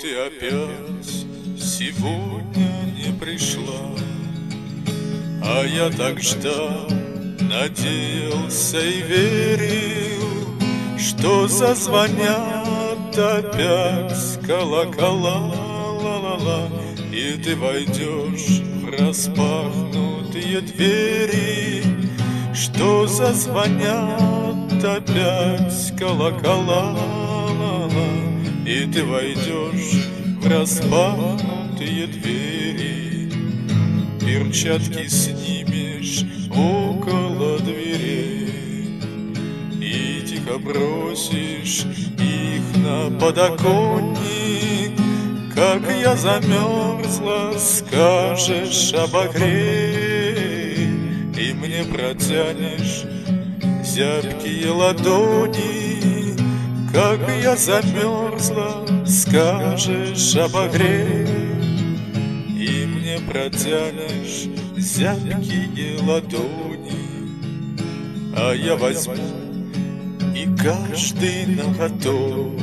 ты опять сегодня не пришла, а я так ждал, надеялся и верил, что зазвонят опять колокола, ла-ла-ла, и ты войдешь в распахнутые двери, что зазвонят опять колокола, ла-ла, и ты войдешь в распахнутые двери, перчатки снимешь около дверей и тихо бросишь их на подоконник. Как я замерзла, скажешь обогрей, и мне протянешь зябкие ладони. Как я замерзла, скажешь обогрей, и мне протянешь зябкие ладони. А я возьму и каждый ноготок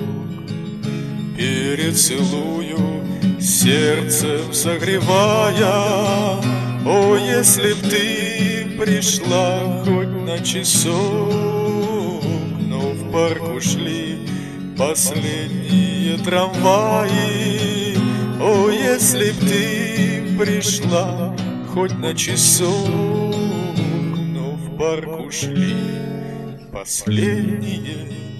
перецелую, сердцем согревая. О, если б ты пришла хоть на часок, но в парк ушли последние трамваи. О, если б ты пришла хоть на часок, но в парк ушли последние